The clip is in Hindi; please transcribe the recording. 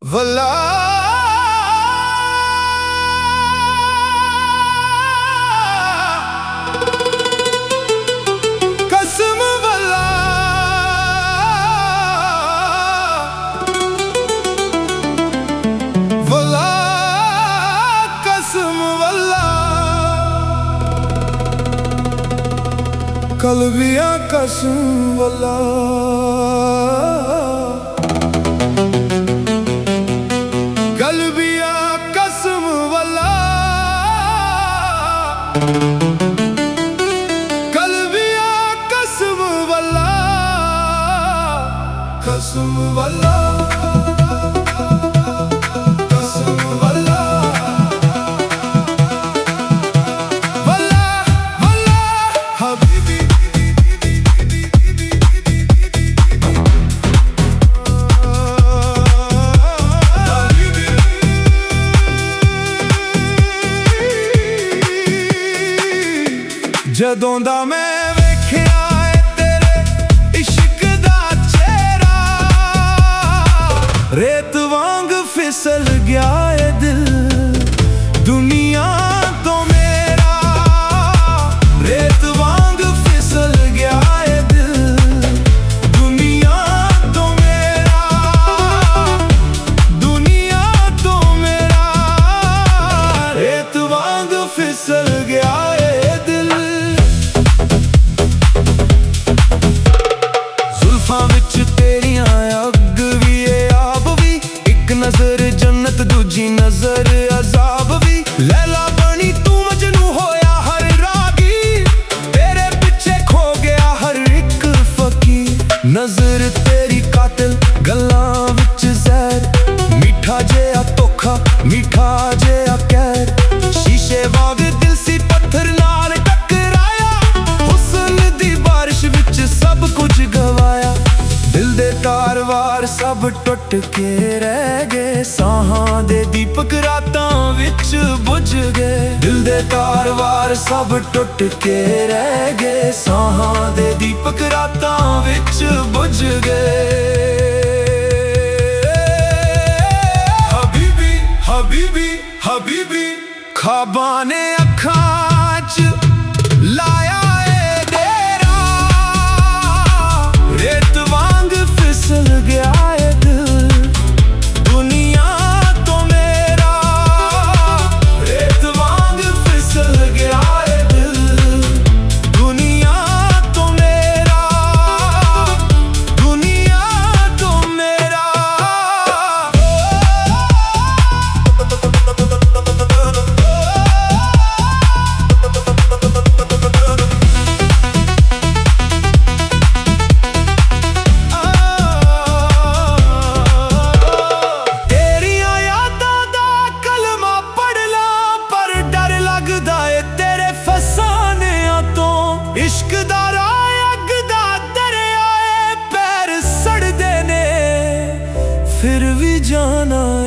वल्ला कसम वल्ला वल्ला कसम वल्ला कल्बिया कसम वल्ला कल्बिया कसम वल्ला कसम वल्ला कसम वल्ला वल्ला वल्ला हबीबी जदों दा मैं वेखिया है तेरे इश्क दा चेहरा, रेत वांग फिसल गया है दिल दुनिया तो मेरा। रेत वांग फिसल गया है दिल दुनिया तो मेरा, दुनिया तो मेरा। रेत वांग फिसल गया है दिल विच तेरियां अग भी आब भी, एक नजर जन्नत दूजी नजर अजाब भी। लैला बनी तू मजनू होया हर रागी, तेरे पिछे खो गया हर एक फकीर। नजर तेरी कातिल गल्लां विच जहर, मीठा जेहा धोखा मीठा जेहा कहर। शीशे वांग दिल सी पत्थर नाल टकराया, हुस्न दी बारिश विच सब कुछ गवाया। दिल दे तार वार सब टुट के रह गए, साहां दे दीपक रातां विच बुझ गए। दिल दे तार वार सब टुट के रह गए, साहां दे दीपक रातां विच बुझ गए। हबीबी हबीबी हबीबी ख्वाबां ने अखां च लाया फिसल गया है दिल दुनिया तो मेरा। रेत वांग फिसल गया है दिल दुनिया तो मेरा, दुनिया तो मेरा। इश्क दा राह अग दा दरिया पैर सड़दे ने, फिर भी जाना